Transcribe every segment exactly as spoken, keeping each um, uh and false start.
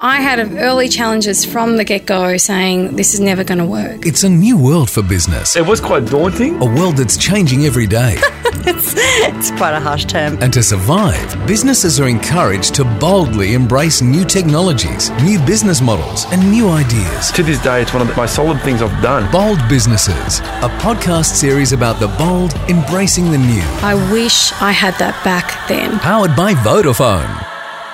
I had early challenges from the get-go saying this is never going to work. It's a new world for business. It was quite daunting. A world that's changing every day. it's, it's quite a harsh term. And to survive, businesses are encouraged to boldly embrace new technologies, new business models and new ideas. To this day, it's one of the most solid things I've done. Bold Businesses, a podcast series about the bold embracing the new. I wish I had that back then. Powered by Vodafone.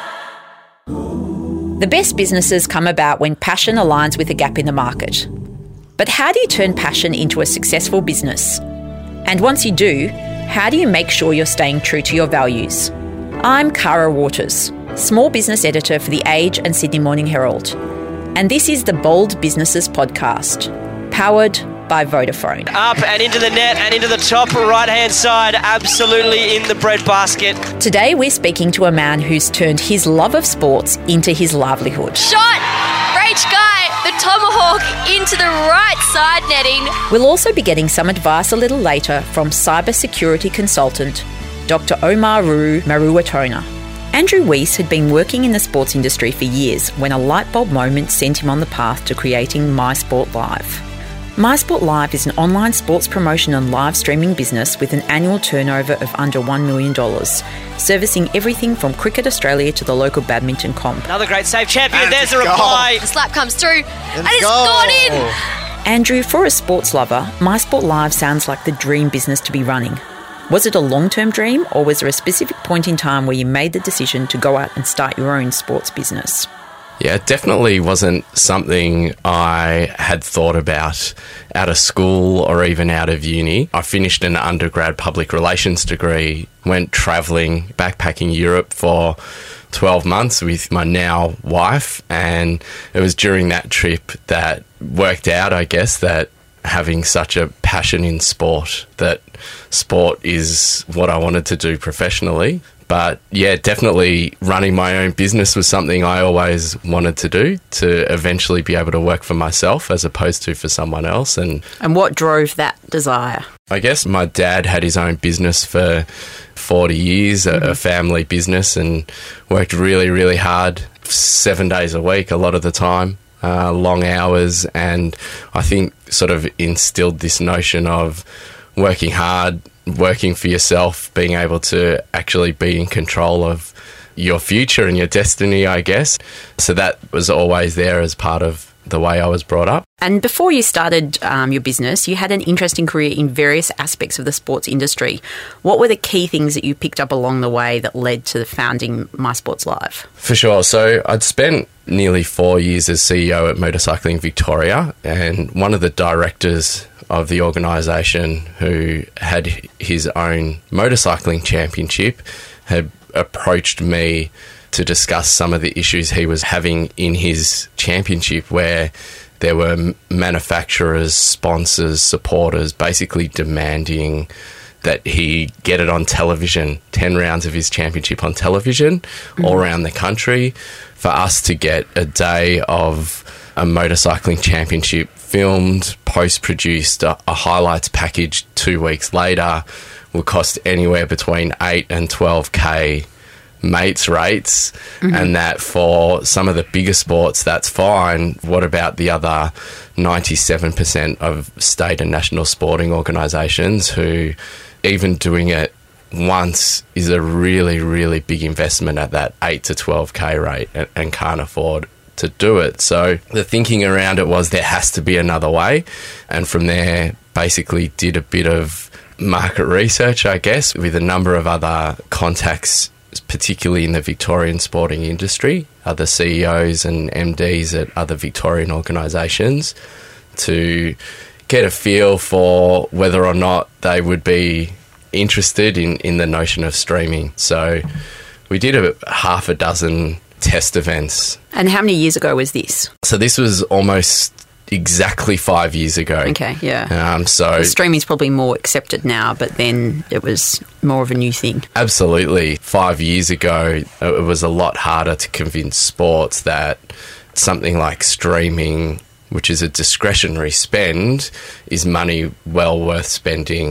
The best businesses come about when passion aligns with a gap in the market. But how do you turn passion into a successful business? And once you do, how do you make sure you're staying true to your values? I'm Cara Waters, small business editor for The Age and Sydney Morning Herald. And this is the Bold Businesses podcast, powered by Vodafone. Up and into the net and into the top right-hand side, absolutely in the breadbasket. Today we're speaking to a man who's turned his love of sports into his livelihood. Shot! Breach guy! The tomahawk into the right side netting. We'll also be getting some advice a little later from cybersecurity consultant Doctor Omaru Maruatona. Andrew Weiss had been working in the sports industry for years when a light bulb moment sent him on the path to creating MySport Live. MySport Live is an online sports promotion and live streaming business with an annual turnover of under one million dollars, servicing everything from Cricket Australia to the local badminton comp. Another great save champion, and there's a reply. The slap comes through and, and it's go. gone in. Andrew, for a sports lover, MySport Live sounds like the dream business to be running. Was it a long-term dream, or was there a specific point in time where you made the decision to go out and start your own sports business? Yeah, it definitely wasn't something I had thought about out of school or even out of uni. I finished an undergrad public relations degree, went travelling, backpacking Europe for twelve months with my now wife, and it was during that trip that worked out, I guess, that having such a passion in sport, that sport is what I wanted to do professionally. But yeah, definitely running my own business was something I always wanted to do, to eventually be able to work for myself as opposed to for someone else. And And what drove that desire? I guess my dad had his own business for forty years, mm-hmm. a, a family business, and worked really, really hard, seven days a week, a lot of the time, uh, long hours. And I think sort of instilled this notion of working hard, working for yourself, being able to actually be in control of your future and your destiny, I guess. So that was always there as part of the way I was brought up. And before you started um, your business, you had an interesting career in various aspects of the sports industry. What were the key things that you picked up along the way that led to founding MySports Live? For sure. So I'd spent nearly four years as C E O at Motorcycling Victoria, and one of the directors of the organisation, who had his own motorcycling championship, had approached me to discuss some of the issues he was having in his championship, where there were manufacturers, sponsors, supporters basically demanding that he get it on television, ten rounds of his championship on television, mm-hmm. all around the country, for us to get a day of a motorcycling championship filmed, post-produced, a, a highlights package two weeks later will cost anywhere between eight and twelve K mates rates, mm-hmm. and that for some of the bigger sports, that's fine. What about the other ninety-seven percent of state and national sporting organisations who even doing it once is a really, really big investment at that eight to twelve K rate, and, and can't afford to do it. So the thinking around it was there has to be another way, and from there basically did a bit of market research, I guess, with a number of other contacts, particularly in the Victorian sporting industry, other C E Os and M Ds at other Victorian organisations, to get a feel for whether or not they would be interested in, in the notion of streaming. So we did a half a dozen test events. And how many years ago was this? So this was almost exactly five years ago. Okay, yeah. Um, so streaming's probably more accepted now, but then it was more of a new thing. Absolutely. Five years ago, it was a lot harder to convince sports that something like streaming, which is a discretionary spend, is money well worth spending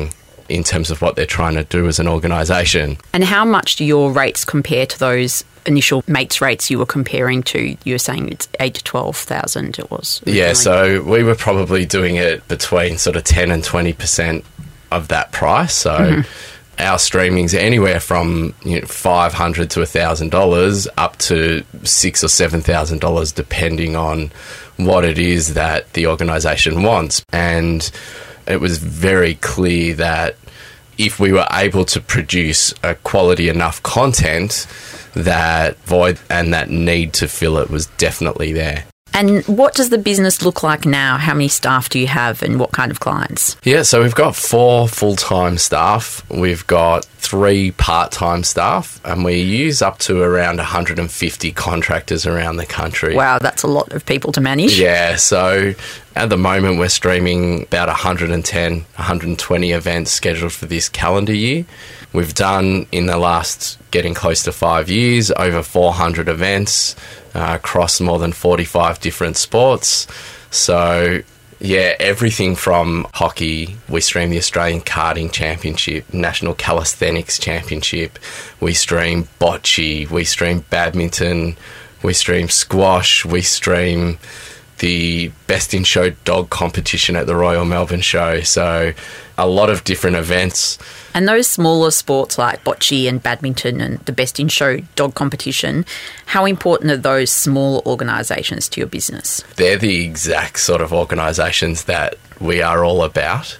in terms of what they're trying to do as an organisation. And how much do your rates compare to those initial mates rates you were comparing to? You were saying it's eight to twelve thousand it was originally. Yeah, so we were probably doing it between sort of ten and twenty percent of that price. So mm-hmm. our streaming's anywhere from, you know, five hundred to one thousand dollars up to six thousand or seven thousand dollars depending on what it is that the organisation wants. And it was very clear that if we were able to produce a quality enough content, that void and that need to fill it was definitely there. And what does the business look like now? How many staff do you have and what kind of clients? Yeah, so we've got four full-time staff. We've got three part-time staff, and we use up to around one hundred fifty contractors around the country. Wow, that's a lot of people to manage. Yeah, so at the moment we're streaming about one hundred ten, one hundred twenty events scheduled for this calendar year. We've done, in the last getting close to five years, over four hundred events uh, across more than forty-five different sports. So, yeah, everything from hockey. We stream the Australian Karting Championship, National Calisthenics Championship. We stream bocce. We stream badminton. We stream squash. We stream the Best in Show dog competition at the Royal Melbourne Show. So a lot of different events. And those smaller sports like bocce and badminton and the Best in Show dog competition, how important are those smaller organisations to your business? They're the exact sort of organisations that we are all about.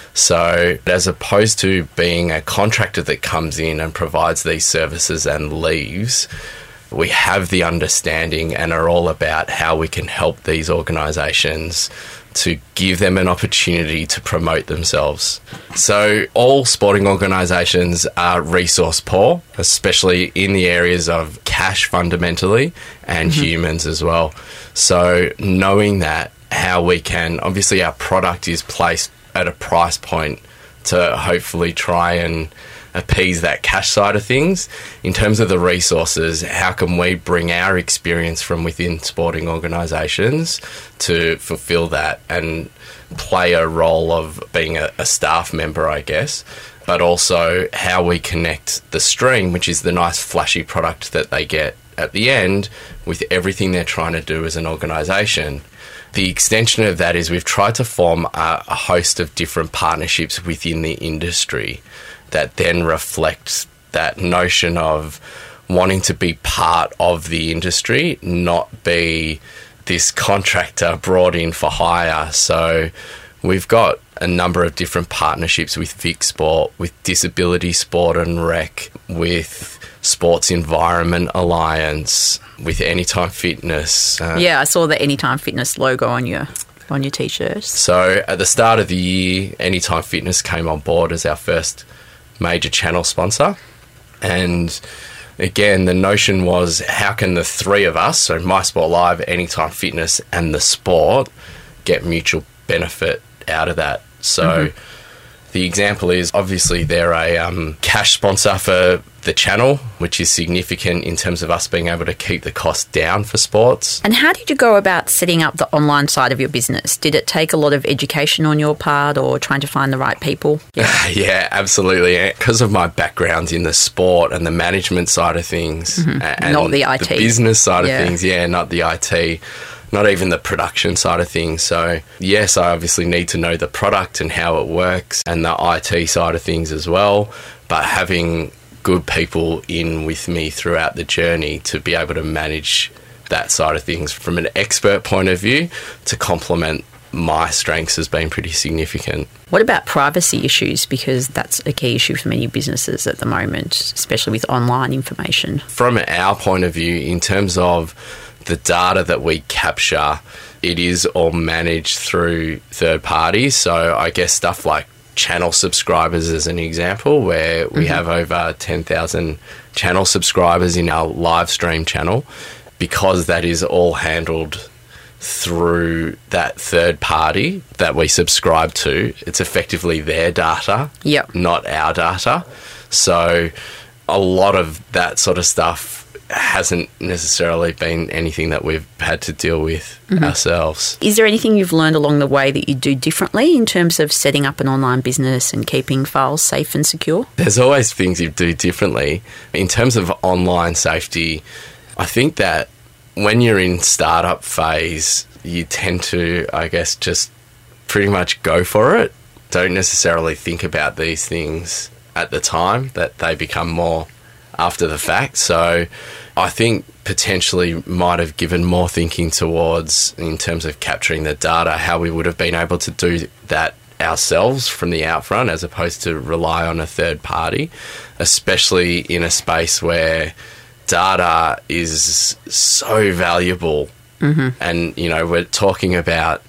So as opposed to being a contractor that comes in and provides these services and leaves, we have the understanding and are all about how we can help these organisations to give them an opportunity to promote themselves. So all sporting organisations are resource poor, especially in the areas of cash fundamentally and mm-hmm. humans as well. So knowing that, how we can, obviously our product is placed at a price point to hopefully try and appease that cash side of things. In terms of the resources, how can we bring our experience from within sporting organisations to fulfil that and play a role of being a, a staff member, I guess, but also how we connect the stream, which is the nice flashy product that they get at the end, with everything they're trying to do as an organisation. The extension of that is we've tried to form a, a host of different partnerships within the industry that then reflects that notion of wanting to be part of the industry, not be this contractor brought in for hire. So we've got a number of different partnerships with Vic Sport, with Disability Sport and Rec, with Sports Environment Alliance, with Anytime Fitness. Uh, yeah, I saw the Anytime Fitness logo on your on your T-shirts. So at the start of the year, Anytime Fitness came on board as our first major channel sponsor. And again, the notion was, how can the three of us, so MySport Live, Anytime Fitness and the sport, get mutual benefit out of that? So mm-hmm. the example is, obviously they're a um, cash sponsor for the channel, which is significant in terms of us being able to keep the cost down for sports. And how did you go about setting up the online side of your business? Did it take a lot of education on your part or trying to find the right people? Yeah, yeah, absolutely. Because of my background in the sport and the management side of things, mm-hmm. and not the I T. The business side yeah. of things, yeah, not the I T. Not even the production side of things. So, yes, I obviously need to know the product and how it works and the I T side of things as well. But having good people in with me throughout the journey to be able to manage that side of things from an expert point of view to complement my strengths has been pretty significant. What about privacy issues? Because that's a key issue for many businesses at the moment, especially with online information. From our point of view, in terms of the data that we capture, it is all managed through third parties. So I guess stuff like channel subscribers as an example, where we mm-hmm. have over ten thousand channel subscribers in our live stream channel, because that is all handled through that third party that we subscribe to. It's effectively their data, yep. not our data. So a lot of that sort of stuff hasn't necessarily been anything that we've had to deal with mm-hmm. ourselves. Is there anything you've learned along the way that you do differently in terms of setting up an online business and keeping files safe and secure? There's always things you do differently. In terms of online safety, I think that when you're in startup phase, you tend to, I guess, just pretty much go for it. Don't necessarily think about these things at the time, that they become more after the fact. So I think potentially might have given more thinking towards, in terms of capturing the data, how we would have been able to do that ourselves from the outfront as opposed to rely on a third party, especially in a space where data is so valuable. Mm-hmm. And, you know, we're talking about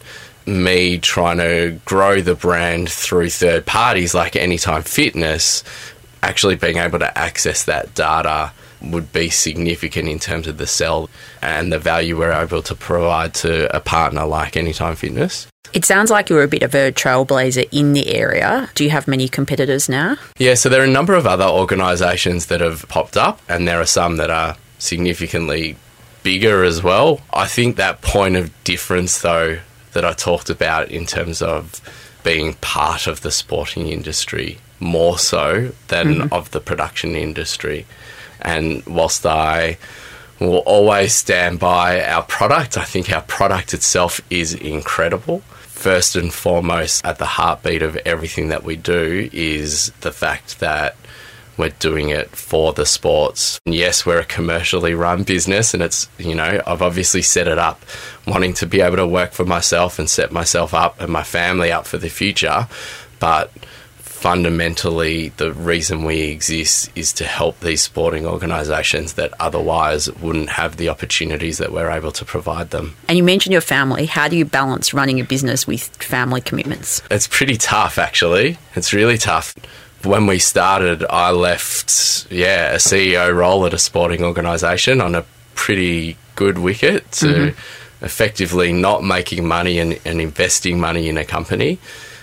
me trying to grow the brand through third parties like Anytime Fitness. Actually being able to access that data would be significant in terms of the sell and the value we're able to provide to a partner like Anytime Fitness. It sounds like you're a bit of a trailblazer in the area. Do you have many competitors now? Yeah, so there are a number of other organisations that have popped up, and there are some that are significantly bigger as well. I think that point of difference, though, that I talked about in terms of being part of the sporting industry more so than mm-hmm. of the production industry. And whilst I will always stand by our product, I think our product itself is incredible. First and foremost, at the heartbeat of everything that we do is the fact that we're doing it for the sports. And yes, we're a commercially run business, and it's, you know, I've obviously set it up wanting to be able to work for myself and set myself up and my family up for the future. But fundamentally, the reason we exist is to help these sporting organisations that otherwise wouldn't have the opportunities that we're able to provide them. And you mentioned your family. How do you balance running a business with family commitments? It's pretty tough, actually. It's really tough. When we started, I left, yeah, a C E O role at a sporting organisation on a pretty good wicket to mm-hmm. effectively not making money and, and investing money in a company.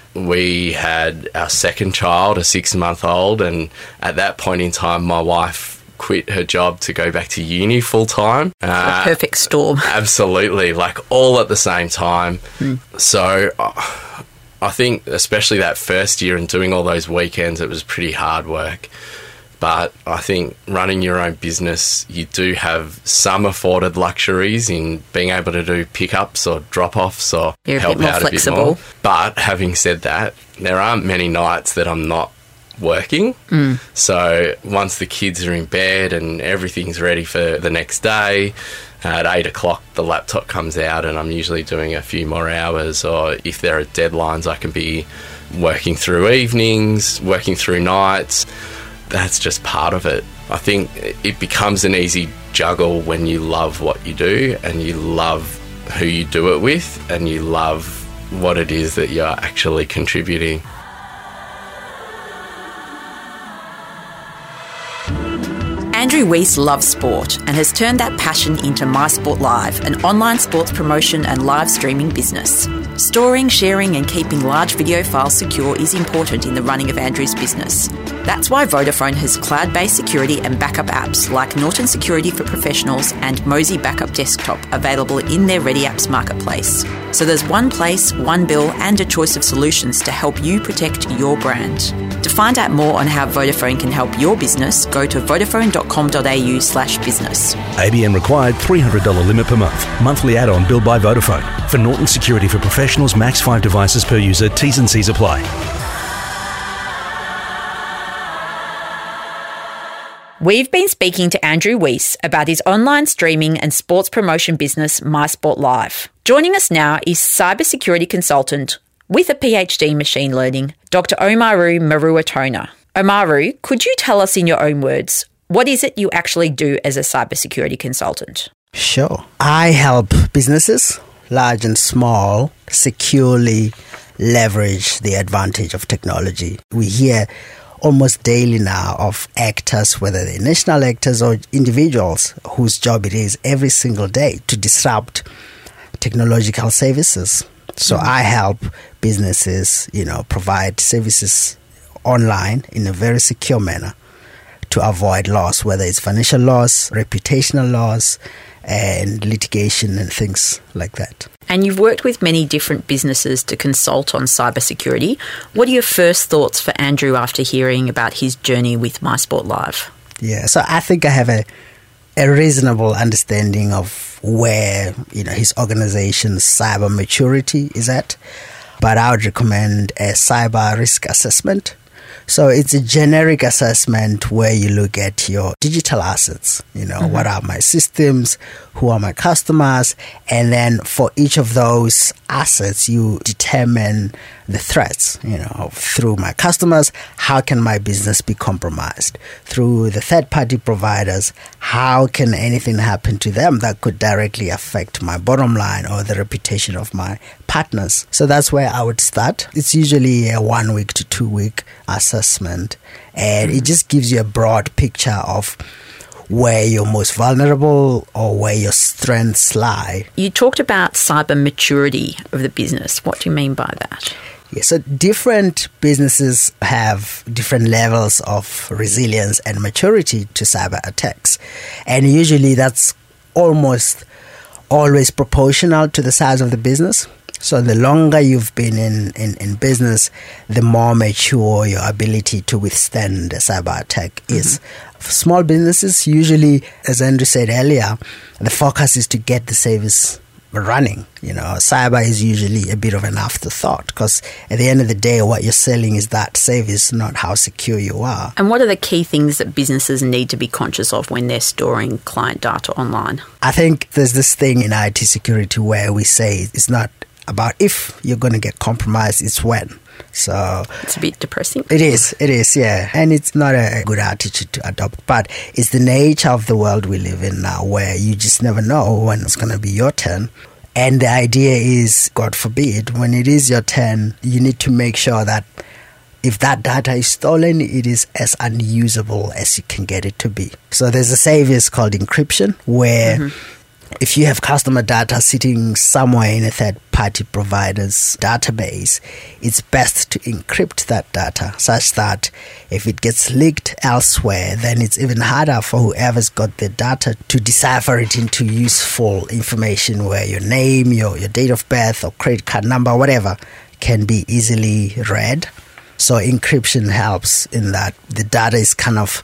We had our second child, a six-month-old, and at that point in time, my wife quit her job to go back to uni full-time. Uh, a perfect storm. Absolutely, like all at the same time. Mm. So uh, I think especially that first year and doing all those weekends, it was pretty hard work. But I think running your own business, you do have some afforded luxuries in being able to do pickups or drop-offs or You're help a bit more out flexible. a bit more. But having said that, there aren't many nights that I'm not working. Mm. So once the kids are in bed and everything's ready for the next day, at eight o'clock the laptop comes out and I'm usually doing a few more hours, or if there are deadlines I can be working through evenings, working through nights. That's just part of it. I think it becomes an easy juggle when you love what you do and you love who you do it with and you love what it is that you're actually contributing. Andrew Weiss loves sport and has turned that passion into MySport Live, an online sports promotion and live streaming business. Storing, sharing and keeping large video files secure is important in the running of Andrew's business. That's why Vodafone has cloud-based security and backup apps like Norton Security for Professionals and Mozy Backup Desktop available in their Ready Apps marketplace. So there's one place, one bill and a choice of solutions to help you protect your brand. To find out more on how Vodafone can help your business, go to vodafone.com.au slash business. A B N required three hundred dollars limit per month. Monthly add-on billed by Vodafone. For Norton Security for Professionals, max five devices per user. T's and C's apply. We've been speaking to Andrew Weiss about his online streaming and sports promotion business, MySport Live. Joining us now is cybersecurity consultant with a PhD in machine learning, Doctor Omaru Maruatona. Omaru, could you tell us in your own words, what is it you actually do as a cybersecurity consultant? Sure. I help businesses, large and small, securely leverage the advantage of technology. We hear almost daily now of actors, whether they're national actors or individuals, whose job it is every single day to disrupt technological services. So mm-hmm. I help businesses, you know, provide services online in a very secure manner to avoid loss, whether it's financial loss, reputational loss, and litigation and things like that. And you've worked with many different businesses to consult on cybersecurity. What are your first thoughts for Andrew after hearing about his journey with MySport Live? Yeah, so I think I have a a reasonable understanding of where, you know, his organization's cyber maturity is at. But I would recommend a cyber risk assessment. So it's a generic assessment where you look at your digital assets. You know, mm-hmm. what are my systems? Who are my customers? And then for each of those assets, you determine the threats. You know, through my customers, how can my business be compromised? Through the third-party providers, how can anything happen to them that could directly affect my bottom line or the reputation of my partners? So that's where I would start. It's usually a one-week to two-week assessment, and it just gives you a broad picture of where you're most vulnerable or where your strengths lie. You talked about cyber maturity of the business. What do you mean by that? Yeah, so different businesses have different levels of resilience and maturity to cyber attacks. And usually that's almost always proportional to the size of the business. So the longer you've been in, in, in business, the more mature your ability to withstand a cyber attack is. Mm-hmm. For small businesses, usually, as Andrew said earlier, the focus is to get the service running. You know, cyber is usually a bit of an afterthought because at the end of the day, what you're selling is that service, not how secure you are. And what are the key things that businesses need to be conscious of when they're storing client data online? I think there's this thing in I T security where we say it's not about if you're going to get compromised, it's when. So it's a bit depressing. It is, it is, yeah. And it's not a good attitude to adopt, but it's the nature of the world we live in now where you just never know when it's going to be your turn. And the idea is, God forbid, when it is your turn, you need to make sure that if that data is stolen, it is as unusable as you can get it to be. So there's a service called encryption where mm-hmm. if you have customer data sitting somewhere in a third-party provider's database, it's best to encrypt that data such that if it gets leaked elsewhere, then it's even harder for whoever's got the data to decipher it into useful information where your name, your, your date of birth or credit card number, whatever, can be easily read. So encryption helps in that the data is kind of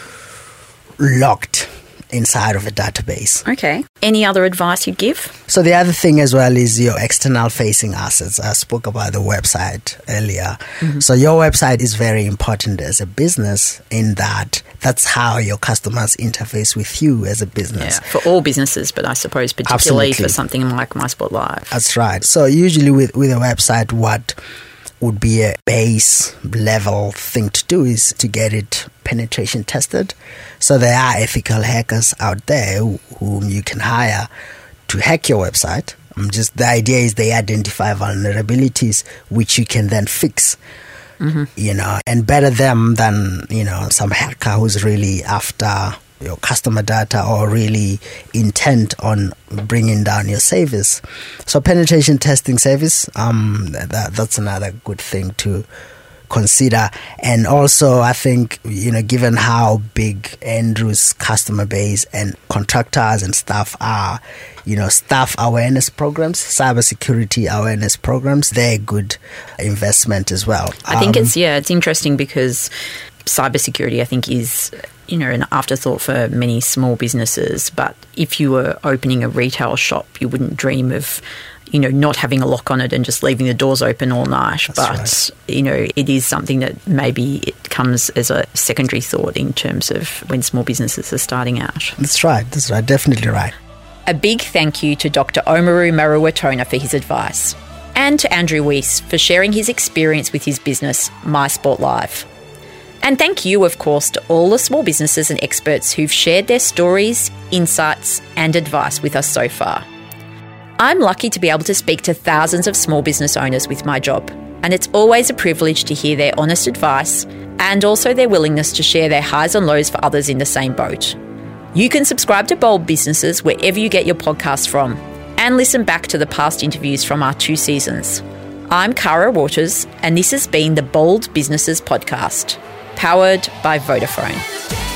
locked inside of a database. Okay. Any other advice you'd give? So the other thing as well is your external facing assets. I spoke about the website earlier. Mm-hmm. So your website is very important as a business in that that's how your customers interface with you as a business. Yeah, for all businesses, but I suppose particularly Absolutely. For something like MySport Live. That's right. So usually with, with a website, what would be a base level thing to do is to get it penetration tested. So there are ethical hackers out there who, whom you can hire to hack your website. Um, just the idea is they identify vulnerabilities which you can then fix. Mm-hmm. You know, and better them than, you know, some hacker who's really after your customer data or really intent on bringing down your service. So penetration testing service, um, that, that's another good thing to consider. And also, I think, you know, given how big Andrew's customer base and contractors and staff are, you know, staff awareness programs, cybersecurity awareness programs, they're a good investment as well. I think um, it's, yeah, it's interesting because cybersecurity, I think, is, you know, an afterthought for many small businesses. But if you were opening a retail shop, you wouldn't dream of, you know, not having a lock on it and just leaving the doors open all night. That's but, right. you know, it is something that maybe it comes as a secondary thought in terms of when small businesses are starting out. That's right. That's right. Definitely right. A big thank you to Doctor Omaru Maruatona for his advice, and to Andrew Weiss for sharing his experience with his business, MySport Live. And thank you, of course, to all the small businesses and experts who've shared their stories, insights, and advice with us so far. I'm lucky to be able to speak to thousands of small business owners with my job, and it's always a privilege to hear their honest advice and also their willingness to share their highs and lows for others in the same boat. You can subscribe to Bold Businesses wherever you get your podcasts from and listen back to the past interviews from our two seasons. I'm Cara Waters, and this has been the Bold Businesses podcast, powered by Vodafone.